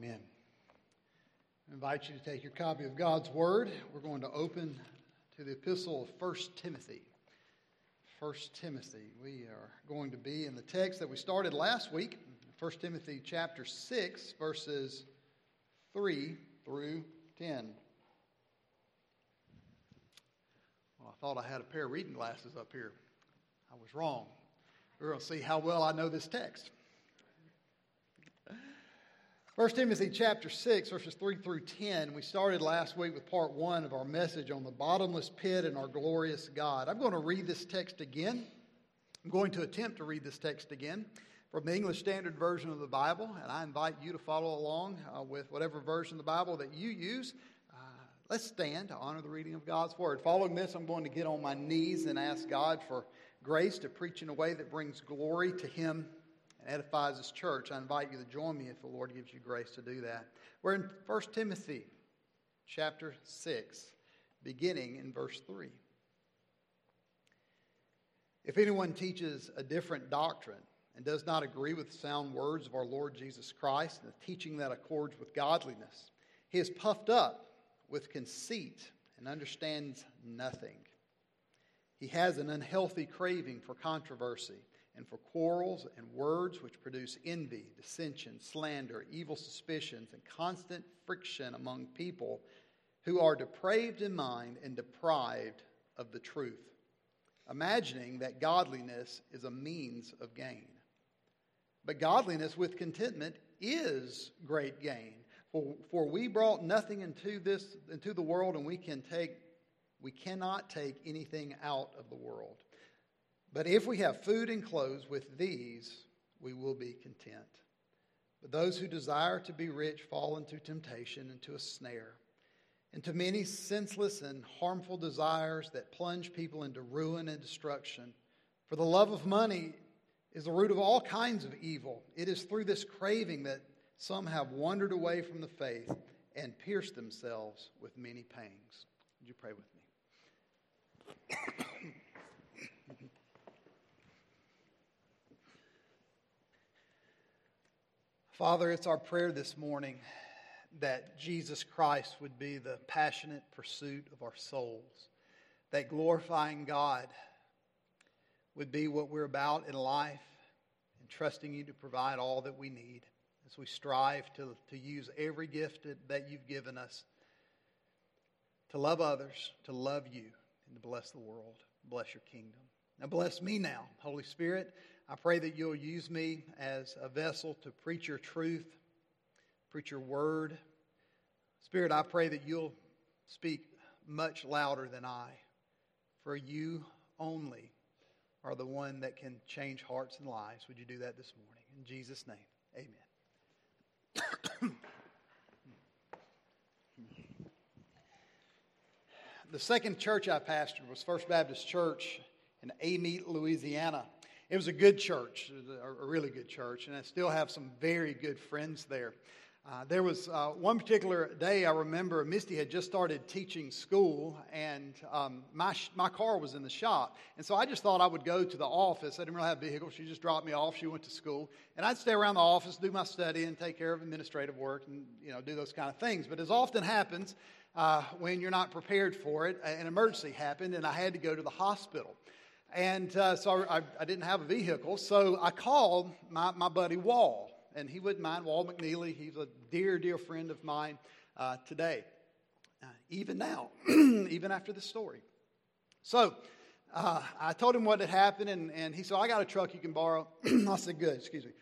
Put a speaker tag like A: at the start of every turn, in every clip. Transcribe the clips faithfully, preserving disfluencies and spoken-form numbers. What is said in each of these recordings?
A: Amen. I invite you to take your copy of God's Word. We're going to open to the epistle of First Timothy. First Timothy. We are going to be in the text that we started last week, First Timothy chapter six, verses three through ten. Well, I thought I had a pair of reading glasses up here. I was wrong. We're going to see how well I know this text. First Timothy chapter six, verses three through ten. We started last week with part one of our message on the bottomless pit and our glorious God. I'm going to read this text again. I'm going to attempt to read this text again from the English Standard Version of the Bible, and I invite you to follow along uh, with whatever version of the Bible that you use. Uh, let's stand to honor the reading of God's Word. Following this, I'm going to get on my knees and ask God for grace to preach in a way that brings glory to Him and edifies His church. I invite you to join me if the Lord gives you grace to do that. We're in First Timothy chapter six, beginning in verse three. If anyone teaches a different doctrine and does not agree with the sound words of our Lord Jesus Christ and the teaching that accords with godliness, he is puffed up with conceit and understands nothing. He has an unhealthy craving for controversy and for quarrels and words which produce envy, dissension, slander, evil suspicions, and constant friction among people who are depraved in mind and deprived of the truth, imagining that godliness is a means of gain. But godliness with contentment is great gain. For, for we brought nothing into this into the world, and we can take we cannot take anything out of the world. But if we have food and clothes, with these we will be content. But those who desire to be rich fall into temptation, into a snare, into many senseless and harmful desires that plunge people into ruin and destruction. For the love of money is the root of all kinds of evil. It is through this craving that some have wandered away from the faith and pierced themselves with many pangs. Would you pray with me? Father, it's our prayer this morning that Jesus Christ would be the passionate pursuit of our souls, that glorifying God would be what we're about in life, and trusting you to provide all that we need as we strive to, to use every gift that, that you've given us to love others, to love you, and to bless the world, bless your kingdom. Now bless me now, Holy Spirit. I pray that you'll use me as a vessel to preach your truth, preach your word. Spirit, I pray that you'll speak much louder than I, for you only are the one that can change hearts and lives. Would you do that this morning? In Jesus' name, amen. The second church I pastored was First Baptist Church in Amite, Louisiana. It was a good church, a really good church, and I still have some very good friends there. Uh, there was uh, one particular day I remember Misty had just started teaching school, and um, my sh- my car was in the shop. And so I just thought I would go to the office. I didn't really have a vehicle. She just dropped me off. She went to school. And I'd stay around the office, do my study, and take care of administrative work and, you know, do those kind of things. But as often happens uh, when you're not prepared for it, an emergency happened, and I had to go to the hospital. And uh, so I, I didn't have a vehicle, so I called my, my buddy Wall. And he wouldn't mind, Wall McNeely. He's a dear, dear friend of mine uh, today. Uh, even now, even after this story. So uh, I told him what had happened, and, and he said, I got a truck you can borrow. I said, good, excuse me.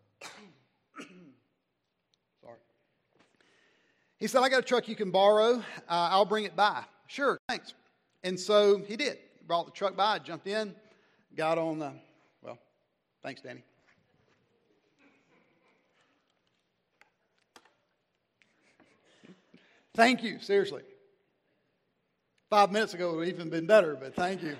A: Sorry. He said, I got a truck you can borrow. Uh, I'll bring it by. Sure, thanks. And so he did. He brought the truck by, jumped in, got on the, well, thanks, Danny. Thank you, seriously. Five minutes ago it would have even been better, but thank you.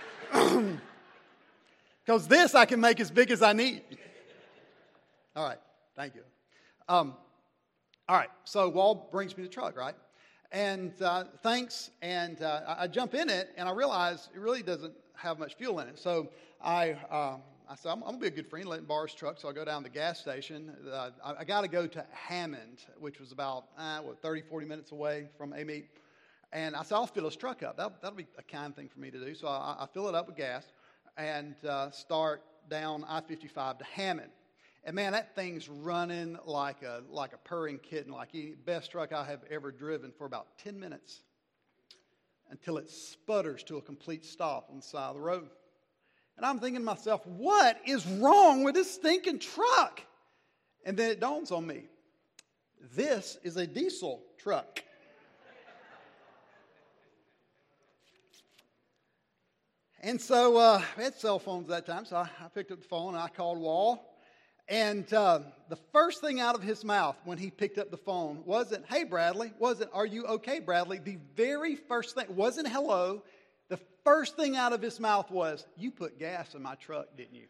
A: Because this I can make as big as I need. All right, thank you. Um, all right, so Wall brings me the truck, right? And uh, thanks, and uh, I, I jump in it, and I realize it really doesn't have much fuel in it. So I uh, I said, I'm, I'm going to be a good friend, let him borrow his truck. So I go down to the gas station. Uh, I, I got to go to Hammond, which was about, uh, what, thirty, forty minutes away from Amite. And I said, I'll fill his truck up. That, that'll be a kind thing for me to do. So I, I fill it up with gas and uh, start down I fifty-five to Hammond. And man, that thing's running like a like a purring kitten, like the best truck I have ever driven for about ten minutes until it sputters to a complete stop on the side of the road. And I'm thinking to myself, what is wrong with this stinking truck? And then it dawns on me, this is a diesel truck. And so uh, we had cell phones at that time, so I, I picked up the phone and I called Wall. And uh, the first thing out of his mouth when he picked up the phone wasn't, hey, Bradley, wasn't, are you okay, Bradley? The very first thing, wasn't hello. The first thing out of his mouth was, you put gas in my truck, didn't you?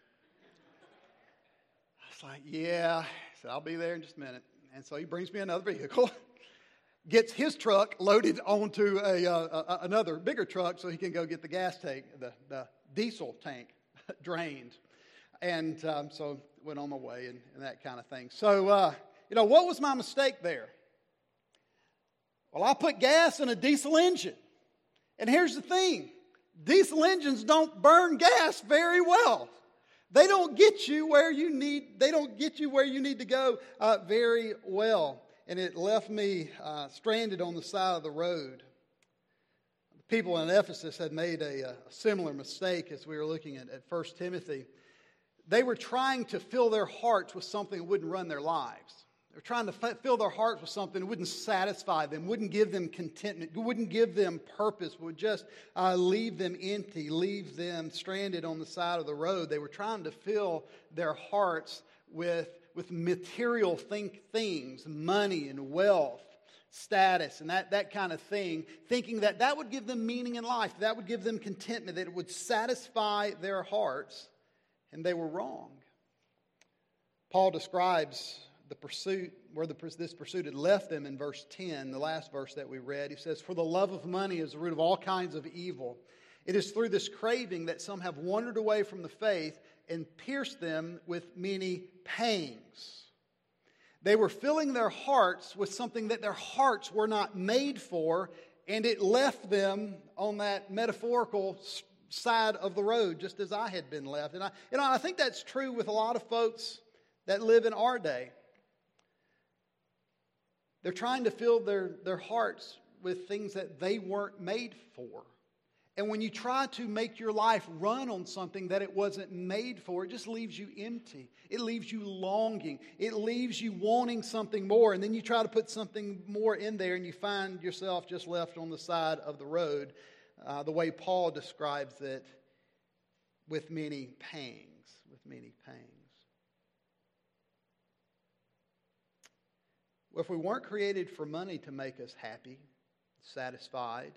A: I was like, yeah. He said, I'll be there in just a minute. And so he brings me another vehicle, gets his truck loaded onto a, uh, a another bigger truck so he can go get the gas tank, the, the diesel tank drained. And um, so went on my way and, and that kind of thing. So, uh, you know, what was my mistake there? Well, I put gas in a diesel engine. And here's the thing. Diesel engines don't burn gas very well. They don't get you where you need, they don't get you where you need to go uh, very well. And it left me uh, stranded on the side of the road. The people in Ephesus had made a, a similar mistake as we were looking at, at First Timothy. They were trying to fill their hearts with something that wouldn't run their lives. They were trying to f- fill their hearts with something that wouldn't satisfy them, wouldn't give them contentment, wouldn't give them purpose, would just uh, leave them empty, leave them stranded on the side of the road. They were trying to fill their hearts with, with material think, things, money and wealth, status, and that, that kind of thing, thinking that that would give them meaning in life, that would give them contentment, that it would satisfy their hearts. And they were wrong. Paul describes the pursuit, where the, this pursuit had left them in verse ten, the last verse that we read. He says, for the love of money is the root of all kinds of evil. It is through this craving that some have wandered away from the faith and pierced them with many pangs. They were filling their hearts with something that their hearts were not made for, and it left them on that metaphorical side of the road, just as I had been left. And I, you know, I think that's true with a lot of folks that live in our day. They're trying to fill their, their hearts with things that they weren't made for. And when you try to make your life run on something that it wasn't made for, it just leaves you empty. It leaves you longing. It leaves you wanting something more. And then you try to put something more in there and you find yourself just left on the side of the road. Uh, the way Paul describes it, with many pangs, with many pangs. Well, if we weren't created for money to make us happy, satisfied,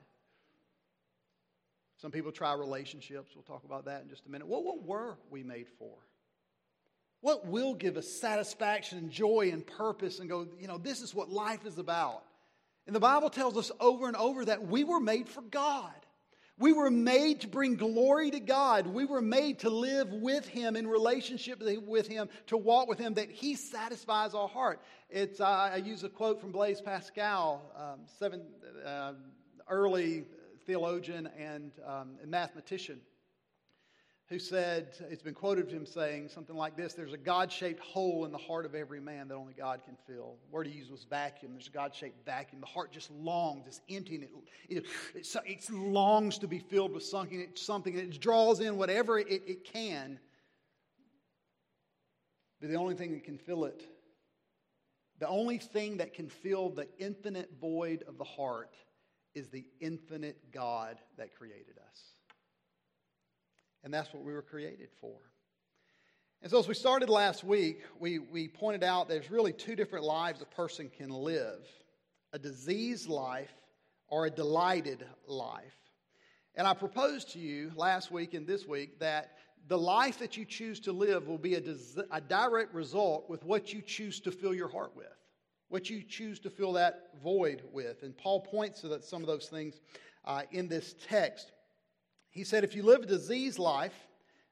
A: some people try relationships. We'll talk about that in just a minute. What, what were we made for? What will give us satisfaction and joy and purpose and go, you know, this is what life is about? And the Bible tells us over and over that we were made for God. We were made to bring glory to God. We were made to live with Him, in relationship with Him, to walk with Him, that He satisfies our heart. It's, uh, I use a quote from Blaise Pascal, um, seven, uh, early theologian and, um, and mathematician, who said, it's been quoted of him saying something like this: there's a God-shaped hole in the heart of every man that only God can fill. The word he used was vacuum. There's a God-shaped vacuum. The heart just longs, it's empty, and it, it, it, it longs to be filled with something, something it draws in whatever it, it can. But the only thing that can fill it, the only thing that can fill the infinite void of the heart is the infinite God that created us. And that's what we were created for. And so as we started last week, we, we pointed out there's really two different lives a person can live: a diseased life or a delighted life. And I proposed to you last week and this week that the life that you choose to live will be a, des- a direct result with what you choose to fill your heart with, what you choose to fill that void with. And Paul points to that, some of those things uh, in this text. He said, if you live a diseased life,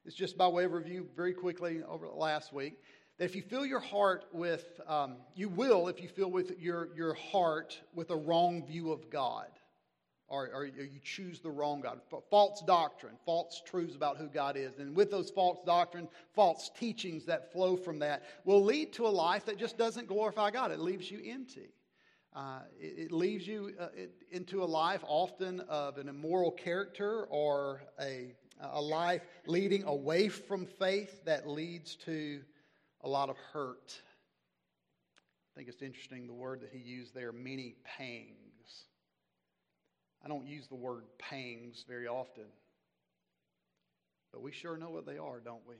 A: It's just by way of review very quickly over the last week. That if you fill your heart with, um, you will if you fill with your, your heart with a wrong view of God. Or, or you choose the wrong God. False doctrine, false truths about who God is. And with those false doctrine, false teachings that flow from that will lead to a life that just doesn't glorify God. It leaves you empty. Uh, it, it leaves you uh, it, into a life often of an immoral character or a, a life leading away from faith that leads to a lot of hurt. I think it's interesting the word that he used there, many pangs. I don't use the word pangs very often, but we sure know what they are, don't we?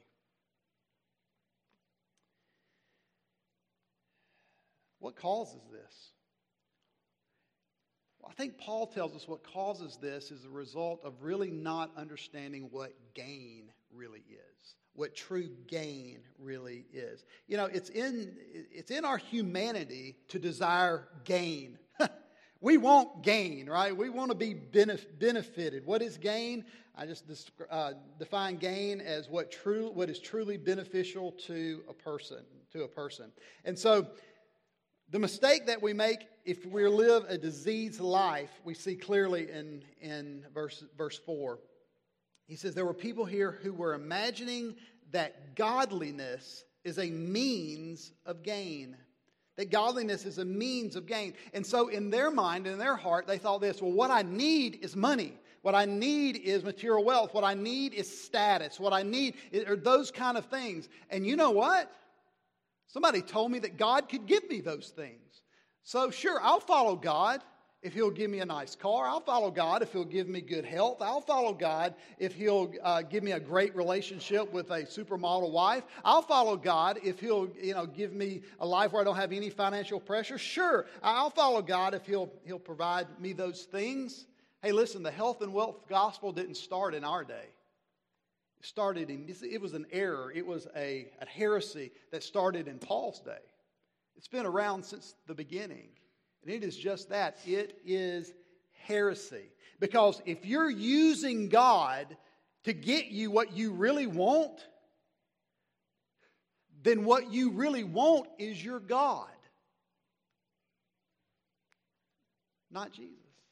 A: What causes this? Well, I think Paul tells us what causes this is a result of really not understanding what gain really is, what true gain really is. You know, it's in it's in our humanity to desire gain. We want gain, right? We want to be benef- benefited. What is gain? I just uh, define gain as what true, what is truly beneficial to a person, to a person. And so, the mistake that we make if we live a diseased life, we see clearly in in verse verse four. He says there were people here who were imagining that godliness is a means of gain. That godliness is a means of gain. And so in their mind, in their heart, they thought this, well, what I need is money. What I need is material wealth. What I need is status. What I need are those kind of things. And you know what? Somebody told me that God could give me those things. So sure, I'll follow God if He'll give me a nice car. I'll follow God if He'll give me good health. I'll follow God if He'll uh, give me a great relationship with a supermodel wife. I'll follow God if He'll, you know, give me a life where I don't have any financial pressure. Sure, I'll follow God if He'll He'll provide me those things. Hey, listen, the health and wealth gospel didn't start in our day. It started in, it was an error. It was a, a heresy that started in Paul's day. It's been around since the beginning. And it is just that. It is heresy. Because if you're using God to get you what you really want, then what you really want is your God, not Jesus.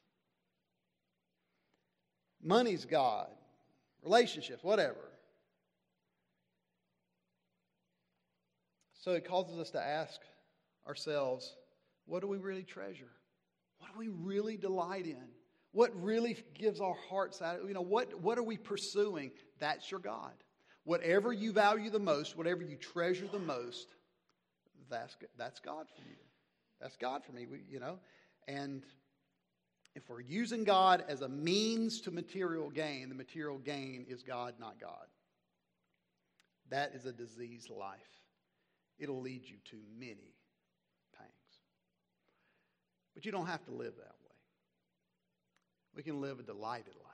A: Money's God, relationships, whatever. So it causes us to ask ourselves, what do we really treasure? What do we really delight in? What really gives our hearts out? You know, what, what are we pursuing? That's your God. Whatever you value the most, whatever you treasure the most, that's, that's God for you. That's God for me, we, you know. And if we're using God as a means to material gain, the material gain is God, not God. That is a diseased life. It'll lead you to many pangs. But you don't have to live that way. We can live a delighted life.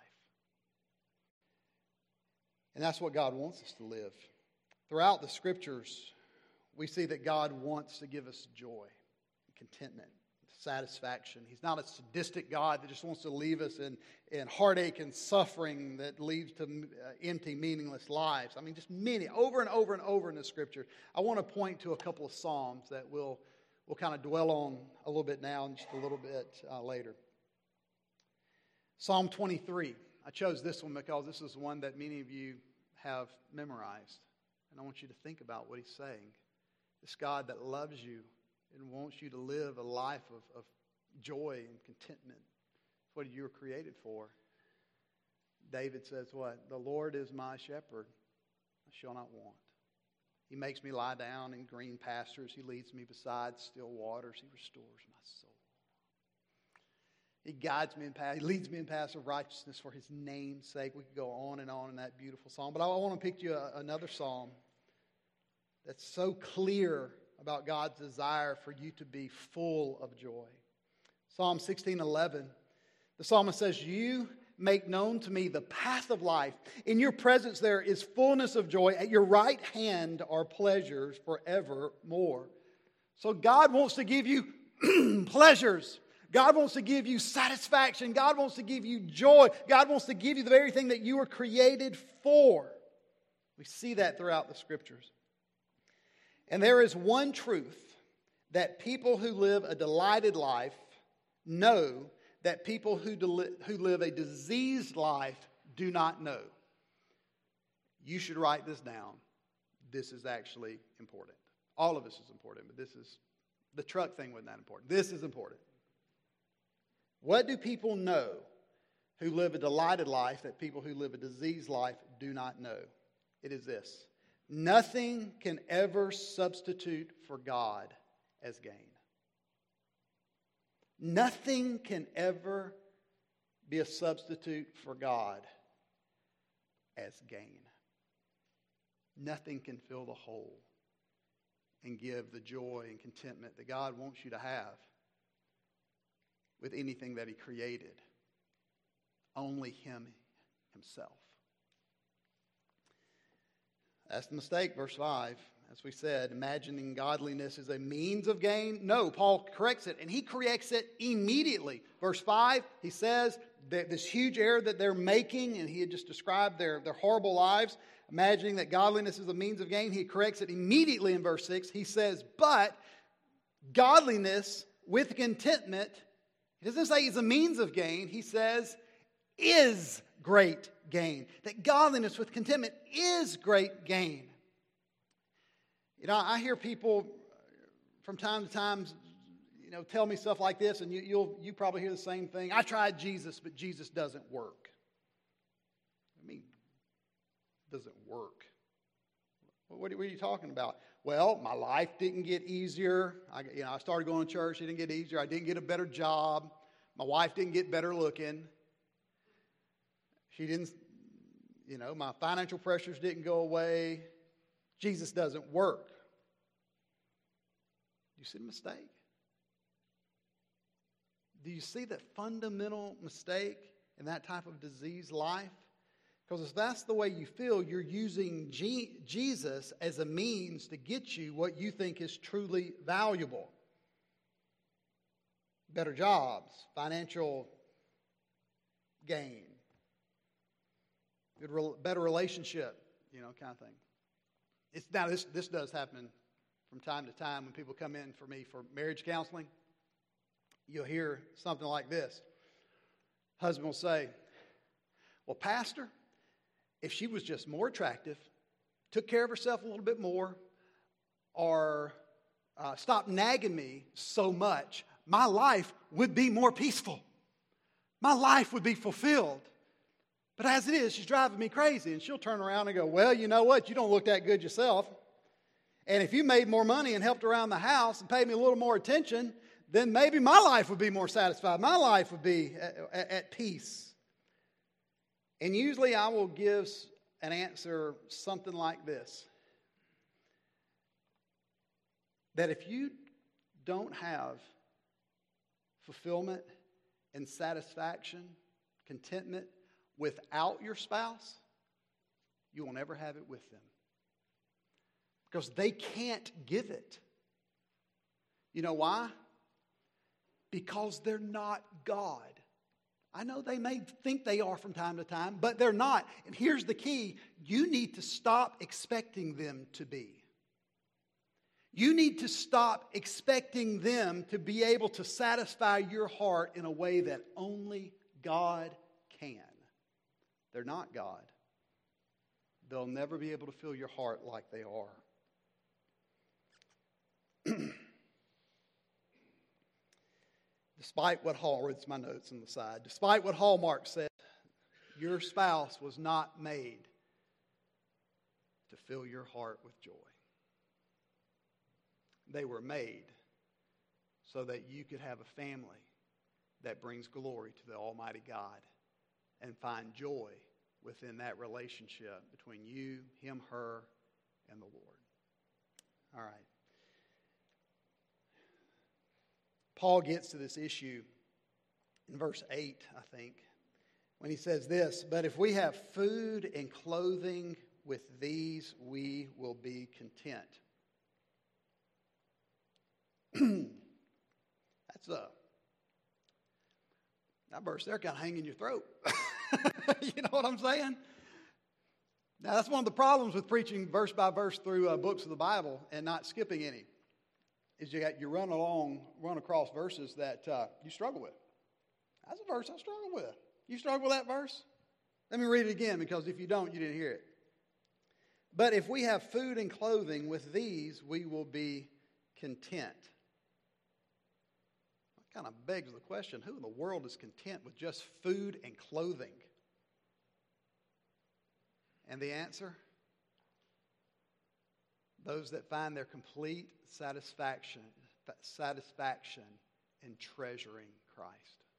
A: And that's what God wants us to live. Throughout the Scriptures, we see that God wants to give us joy, contentment, satisfaction. He's not a sadistic God that just wants to leave us in, in heartache and suffering that leads to uh, empty, meaningless lives. I mean, just many, over and over and over in the Scripture. I want to point to a couple of Psalms that we'll, we'll kind of dwell on a little bit now and just a little bit uh, later. Psalm twenty-three. I chose this one because this is one that many of you have memorized. And I want you to think about what he's saying. This God that loves you and wants you to live a life of, of joy and contentment. It's what you were created for. David says what? The Lord is my shepherd. I shall not want. He makes me lie down in green pastures. He leads me beside still waters. He restores my soul. He guides me in path. He leads me in paths of righteousness for His name's sake. We could go on and on in that beautiful psalm. But I want to pick you a, another psalm that's so clear about God's desire for you to be full of joy. Psalm sixteen eleven. The psalmist says, "You make known to me the path of life. In your presence there is fullness of joy. At your right hand are pleasures forevermore." So God wants to give you pleasures. God wants to give you satisfaction. God wants to give you joy. God wants to give you the very thing that you were created for. We see that throughout the Scriptures. And there is one truth that people who live a delighted life know that people who, del- who live a diseased life do not know. You should write this down. This is actually important. All of this is important, but this is, the truck thing wasn't that important. This is important. What do people know who live a delighted life that people who live a diseased life do not know? It is this: nothing can ever substitute for God as gain. Nothing can ever be a substitute for God as gain. Nothing can fill the hole and give the joy and contentment that God wants you to have with anything that He created. Only Him Himself. That's the mistake, verse five. As we said, imagining godliness is a means of gain. No, Paul corrects it, and he corrects it immediately. Verse five, he says that this huge error that they're making, and he had just described their, their horrible lives, imagining that godliness is a means of gain. He corrects it immediately in verse six. He says, but godliness with contentment, he doesn't say it's a means of gain. He says, is great gain. That godliness with contentment is great gain. You know, I hear people from time to time, you know, tell me stuff like this, and you, you'll you probably hear the same thing. I tried Jesus, but Jesus doesn't work. I mean, doesn't work. What, what are you talking about? Well, my life didn't get easier. I, you know, I started going to church. It didn't get easier. I didn't get a better job. My wife didn't get better looking. She didn't, you know, my financial pressures didn't go away. Jesus doesn't work. Do you see the mistake? Do you see that fundamental mistake in that type of diseased life? Because if that's the way you feel, you're using G- Jesus as a means to get you what you think is truly valuable. Better jobs, financial gain, good, re- better relationship, you know, kind of thing. It's, now, this, this does happen from time to time when people come in for me for marriage counseling. You'll hear something like this. Husband will say, well, Pastor, if she was just more attractive, took care of herself a little bit more, or uh, stopped nagging me so much, my life would be more peaceful. My life would be fulfilled. But as it is, she's driving me crazy. And she'll turn around and go, well, you know what? You don't look that good yourself. And if you made more money and helped around the house and paid me a little more attention, then maybe my life would be more satisfied. My life would be at, at, at peace. And usually I will give an answer something like this. That if you don't have fulfillment and satisfaction, contentment, without your spouse, you will never have it with them. Because they can't give it. You know why? Because they're not God. I know they may think they are from time to time, but they're not. And here's the key. You need to stop expecting them to be. You need to stop expecting them to be able to satisfy your heart in a way that only God can. They're not God. They'll never be able to fill your heart like they are. Despite what Hall, it's my notes on the side, despite what Hallmark said, your spouse was not made to fill your heart with joy. They were made so that you could have a family that brings glory to the Almighty God and find joy within that relationship between you, him, her, and the Lord. All right. Paul gets to this issue in verse eight, I think, when he says this, but if we have food and clothing, with these we will be content. That's a, that verse there kind of hanging in your throat. You know what I'm saying? Now, that's one of the problems with preaching verse by verse through uh, books of the Bible and not skipping any, is you, got, you run along, run across verses that uh, you struggle with. That's a verse I struggle with. You struggle with that verse? Let me read it again, because if you don't, you didn't hear it. But if we have food and clothing, with these we will be content. That kind of begs the question, who in the world is content with just food and clothing? And the answer? Those that find their complete satisfaction, satisfaction in treasuring Christ.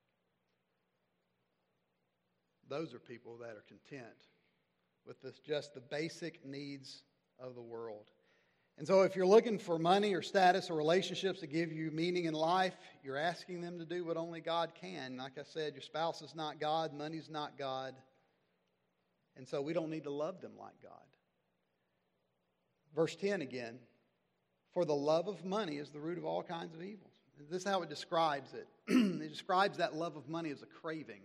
A: Those are people that are content with this, just the basic needs of the world. And so if you're looking for money or status or relationships to give you meaning in life, you're asking them to do what only God can. Like I said, your spouse is not God, money's not God. And so we don't need to love them like God. Verse ten again, for the love of money is the root of all kinds of evils. This is how it describes it. It describes that love of money as a craving.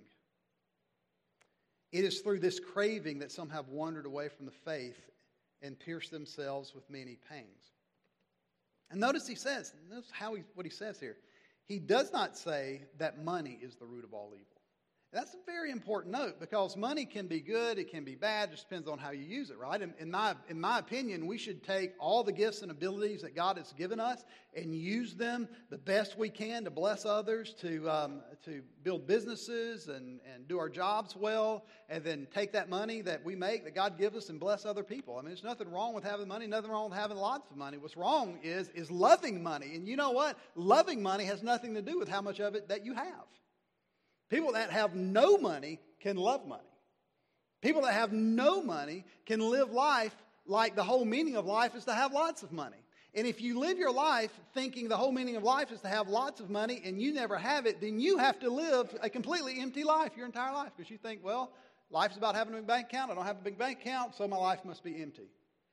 A: It is through this craving that some have wandered away from the faith and pierced themselves with many pangs. And notice he says, notice how he, what he says here. He does not say that money is the root of all evil. That's a very important note, because money can be good, it can be bad, it just depends on how you use it, right? In, in, my, in my opinion, we should take all the gifts and abilities that God has given us and use them the best we can to bless others, to, um, to build businesses and, and do our jobs well, and then take that money that we make, that God gives us, and bless other people. I mean, there's nothing wrong with having money, nothing wrong with having lots of money. What's wrong is, is loving money. And you know what? Loving money has nothing to do with how much of it that you have. People that have no money can love money. People that have no money can live life like the whole meaning of life is to have lots of money. And if you live your life thinking the whole meaning of life is to have lots of money and you never have it, then you have to live a completely empty life your entire life, because you think, well, life's about having a big bank account. I don't have a big bank account, so my life must be empty.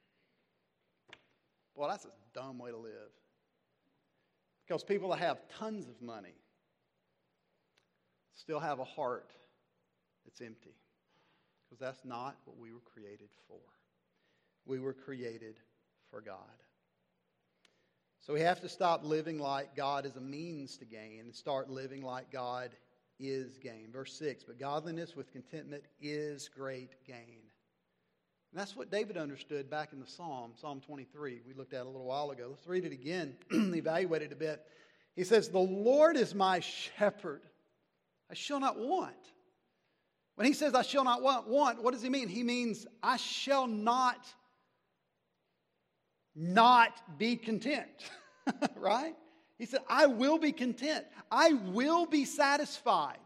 A: Well, that's a dumb way to live. Because people that have tons of money still have a heart that's empty, because that's not what we were created for. We were created for God. So we have to stop living like God is a means to gain and start living like God is gain. Verse six, but godliness with contentment is great gain. And that's what David understood back in the Psalm, Psalm twenty-three. We looked at a little while ago. Let's read it again, evaluate it a bit. He says, the Lord is my shepherd. I shall not want. When he says I shall not want, want, what does he mean? He means I shall not not be content. Right? He said, I will be content. I will be satisfied.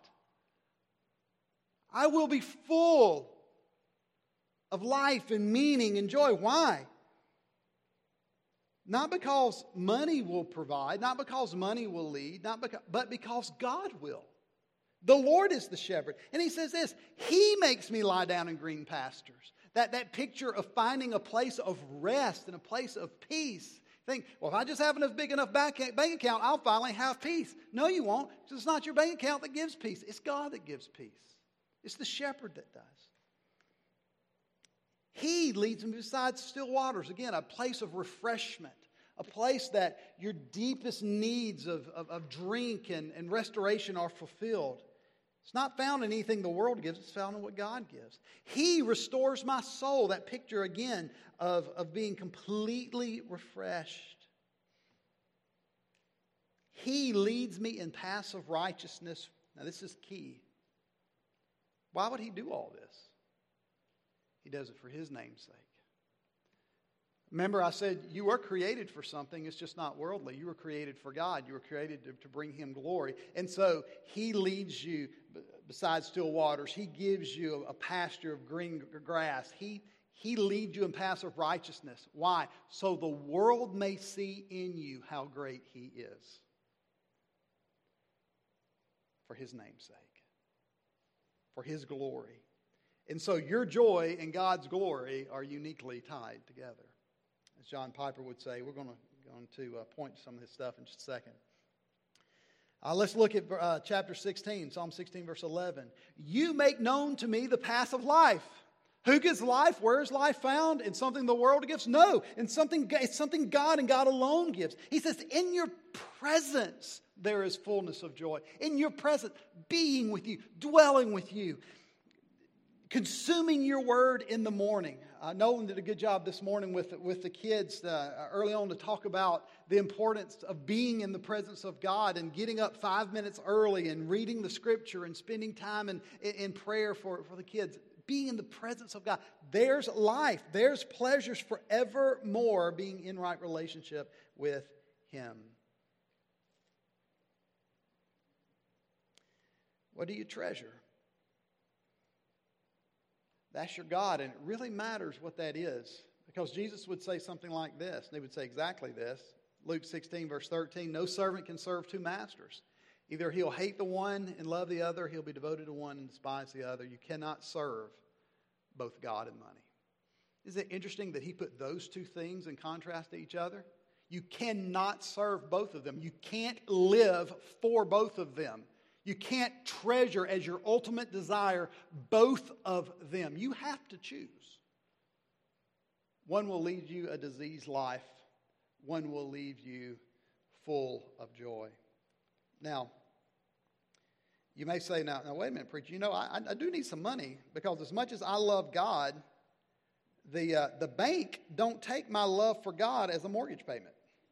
A: I will be full of life and meaning and joy. Why? Not because money will provide, not because money will lead, not because, but because God will. The Lord is the shepherd. And he says this, he makes me lie down in green pastures. That, that picture of finding a place of rest and a place of peace. Think, well, if I just have enough big enough bank account, I'll finally have peace. No, you won't. It's not your bank account that gives peace. It's God that gives peace. It's the shepherd that does. He leads me beside still waters. Again, a place of refreshment. A place that your deepest needs of, of, of drink and, and restoration are fulfilled. It's not found in anything the world gives. It's found in what God gives. He restores my soul. That picture again of, of being completely refreshed. He leads me in paths of righteousness. Now this is key. Why would he do all this? He does it for his name's sake. Remember, I said you were created for something. It's just not worldly. You were created for God. You were created to, to bring him glory. And so he leads you beside still waters. He gives you a pasture of green grass. He, he leads you in paths of righteousness. Why? So the world may see in you how great he is. For his name's sake. For his glory. And so your joy and God's glory are uniquely tied together. As John Piper would say, we're going to, going to uh, point to some of this stuff in just a second. Uh, let's look at uh, chapter sixteen, Psalm sixteen, verse eleven. You make known to me the path of life. Who gives life? Where is life found? In something the world gives? No, in something, it's something God and God alone gives. He says, in your presence there is fullness of joy. In your presence, being with you, dwelling with you, consuming your word in the morning. Uh, Nolan did a good job this morning with, with the kids uh, early on to talk about the importance of being in the presence of God and getting up five minutes early and reading the scripture and spending time in, in prayer for, for the kids. Being in the presence of God. There's life. There's pleasures forevermore being in right relationship with Him. What do you treasure? That's your God, and it really matters what that is. Because Jesus would say something like this, and He would say exactly this. Luke sixteen, verse thirteen, no servant can serve two masters. Either he'll hate the one and love the other, he'll be devoted to one and despise the other. You cannot serve both God and money. Isn't it interesting that He put those two things in contrast to each other? You cannot serve both of them. You can't live for both of them. You can't treasure as your ultimate desire both of them. You have to choose. One will lead you a diseased life. One will leave you full of joy. Now, you may say, now, now wait a minute, preacher. You know, I, I do need some money because as much as I love God, the uh, the bank don't take my love for God as a mortgage payment.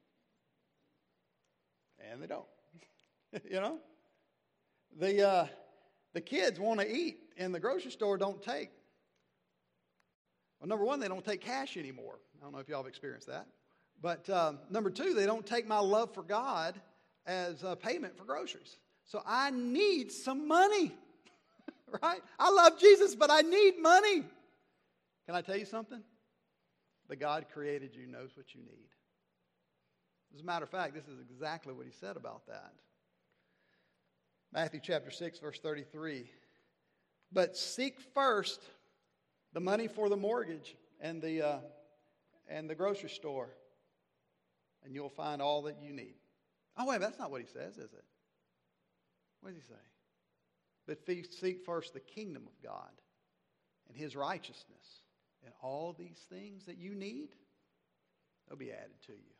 A: And they don't. You know? The uh, the kids want to eat and the grocery store don't take. Well, number one, they don't take cash anymore. I don't know if y'all have experienced that. But um, number two, they don't take my love for God as a payment for groceries. So I need some money, right? I love Jesus, but I need money. Can I tell you something? The God created you knows what you need. As a matter of fact, this is exactly what He said about that. Matthew chapter six, verse thirty-three. But seek first the money for the mortgage and the uh, and the grocery store, and you'll find all that you need. Oh, wait, that's not what He says, is it? What does He say? But seek first the kingdom of God and His righteousness, and all these things that you need, they'll be added to you.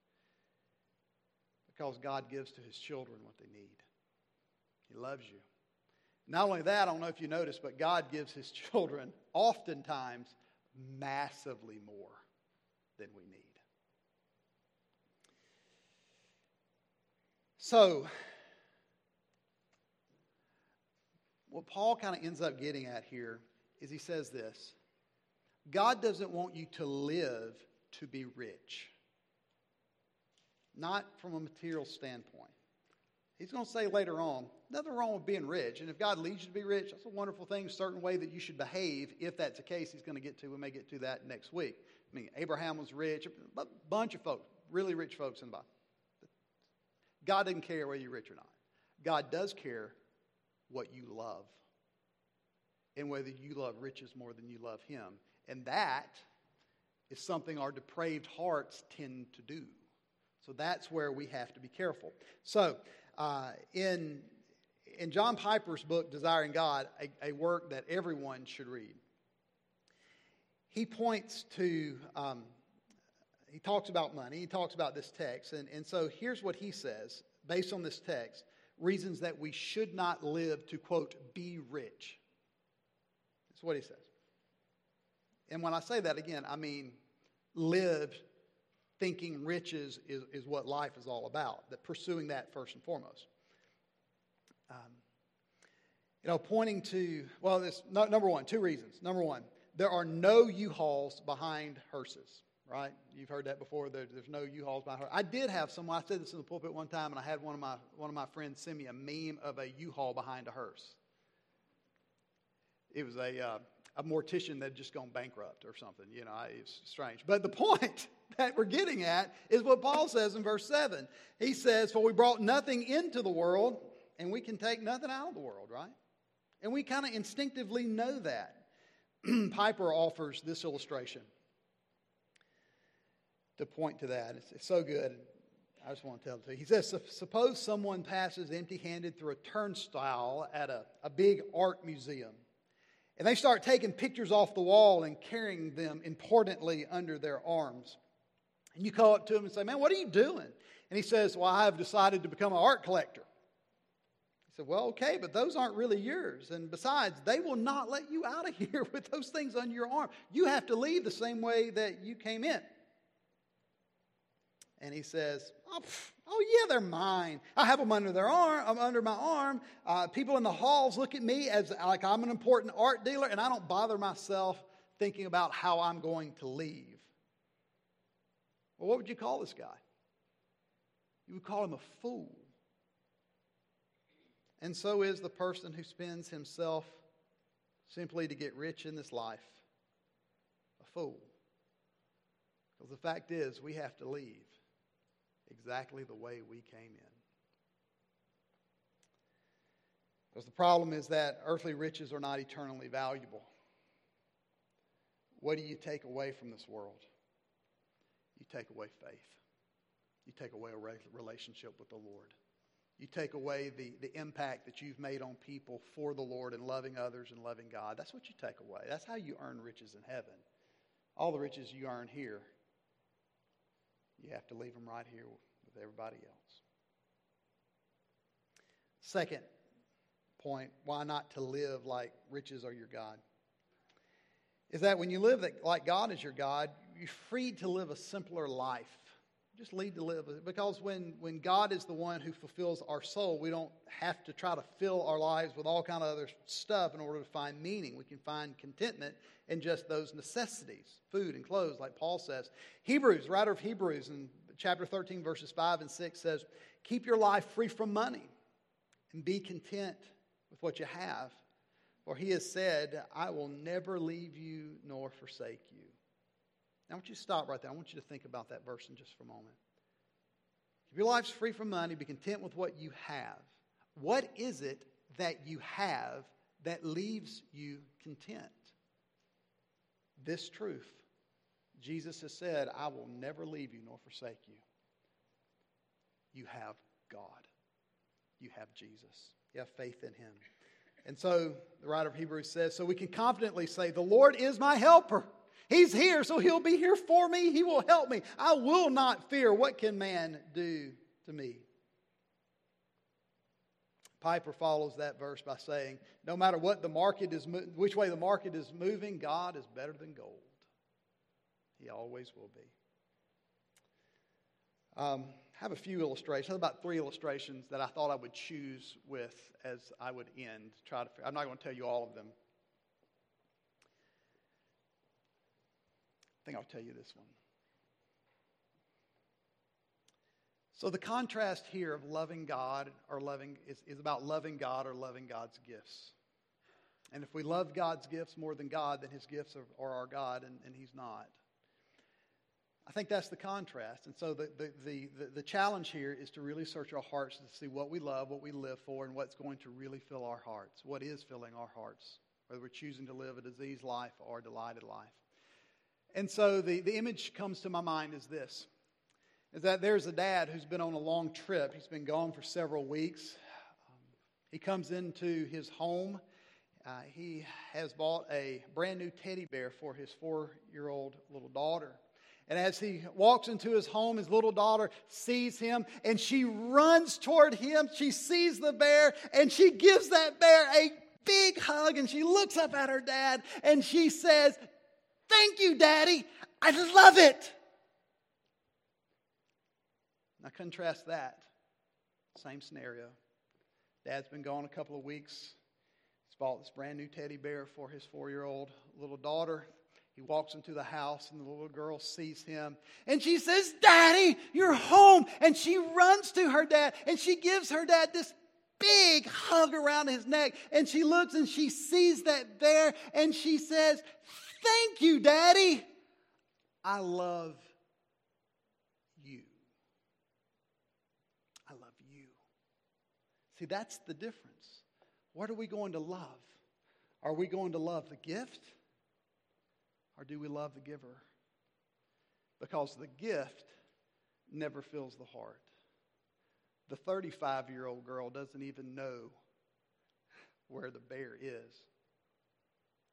A: Because God gives to His children what they need. He loves you. Not only that, I don't know if you noticed, but God gives His children oftentimes massively more than we need. So, what Paul kind of ends up getting at here is he says this: God doesn't want you to live to be rich. Not from a material standpoint. He's going to say later on, nothing wrong with being rich. And if God leads you to be rich, that's a wonderful thing, a certain way that you should behave. If that's the case, He's going to get to. We may get to that next week. I mean, Abraham was rich. A bunch of folks, really rich folks in the Bible. God doesn't care whether you're rich or not. God does care what you love. And whether you love riches more than you love Him. And that is something our depraved hearts tend to do. So that's where we have to be careful. So, uh, in in John Piper's book, Desiring God, a, a work that everyone should read, he points to, um, he talks about money, he talks about this text, and, and so here's what he says, based on this text, reasons that we should not live to, quote, be rich. That's what he says. And when I say that, again, I mean live thinking riches is, is what life is all about, that pursuing that first and foremost. Um, you know, pointing to, well, this no, number one, two reasons. Number one, there are no U-Hauls behind hearses, right? You've heard that before. There, there's no U-Hauls behind hearses. I did have someone, I said this in the pulpit one time, and I had one of my one of my friends send me a meme of a U-Haul behind a hearse. It was a uh, a mortician that had just gone bankrupt or something. You know, it's strange. But the point that we're getting at is what Paul says in verse seven. He says, for we brought nothing into the world, and we can take nothing out of the world, right? And we kind of instinctively know that. Piper offers this illustration to point to that. It's, it's so good. I just want to tell it to you. He says, suppose someone passes empty-handed through a turnstile at a, a big art museum, And they start taking pictures off the wall and carrying them importantly under their arms. And you call up to him and say, man, what are you doing? And he says, well, I have decided to become an art collector. He said, well, okay, but those aren't really yours. And besides, they will not let you out of here with those things on your arm. You have to leave the same way that you came in. And he says, oh, pff, oh yeah, they're mine. I have them under their arm, I'm under my arm. Uh, people in the halls look at me as like I'm an important art dealer, and I don't bother myself thinking about how I'm going to leave. Well, what would you call this guy? You would call him a fool. And so is the person who spends himself simply to get rich in this life. A fool. Because the fact is, we have to leave exactly the way we came in. Because the problem is that earthly riches are not eternally valuable. What do you take away from this world? You take away faith. You take away a relationship with the Lord. You take away the, the impact that you've made on people for the Lord and loving others and loving God. That's what you take away. That's how you earn riches in heaven. All the riches you earn here, you have to leave them right here with everybody else. Second point, why not to live like riches are your God, is that when you live like God is your God, you're free to live a simpler life. Just lead to live. Because when, when God is the one who fulfills our soul, we don't have to try to fill our lives with all kind of other stuff in order to find meaning. We can find contentment in just those necessities, food and clothes, like Paul says. Hebrews, writer of Hebrews in chapter thirteen, verses five and six says, keep your life free from money and be content with what you have. For he has said, I will never leave you nor forsake you. Now, I want you to stop right there. I want you to think about that verse in just for a moment. If your life's free from money, be content with what you have. What is it that you have that leaves you content? This truth. Jesus has said, I will never leave you nor forsake you. You have God. You have Jesus. You have faith in Him. And so, the writer of Hebrews says, so we can confidently say, the Lord is my helper. He's here, so He'll be here for me. He will help me. I will not fear. What can man do to me? Piper follows that verse by saying, no matter what the market is, which way the market is moving, God is better than gold. He always will be. Um, I have a few illustrations, about three illustrations that I thought I would choose with as I would end. Try to. I'm not going to tell you all of them. I think I'll tell you this one. So the contrast here of loving God or loving is, is about loving God or loving God's gifts. And if we love God's gifts more than God, then His gifts are, are our God, and, and He's not. I think that's the contrast. And so the, the, the, the, the challenge here is to really search our hearts to see what we love, what we live for, and what's going to really fill our hearts. What is filling our hearts, whether we're choosing to live a diseased life or a delighted life. And so the, the image comes to my mind is this, is that there's a dad who's been on a long trip. He's been gone for several weeks. Um, he comes into his home. Uh, he has bought a brand new teddy bear for his four-year-old little daughter. And as he walks into his home, his little daughter sees him, and she runs toward him. She sees the bear, and she gives that bear a big hug, and she looks up at her dad, and she says, thank you, Daddy. I love it. Now contrast that. Same scenario. Dad's been gone a couple of weeks. He's bought this brand new teddy bear for his four-year-old little daughter. He walks into the house and the little girl sees him. And she says, Daddy, you're home. And she runs to her dad and she gives her dad this big hug around his neck. And she looks and she sees that bear and she says, thank you, Daddy. I love you. I love you. See, that's the difference. What are we going to love? Are we going to love the gift? Or do we love the giver? Because the gift never fills the heart. The thirty-five-year-old girl doesn't even know where the bear is.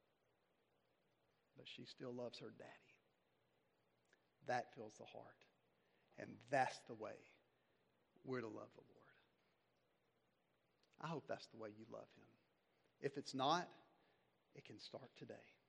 A: but she still loves her daddy. That fills the heart. And that's the way we're to love the Lord. I hope that's the way you love him. If it's not, it can start today.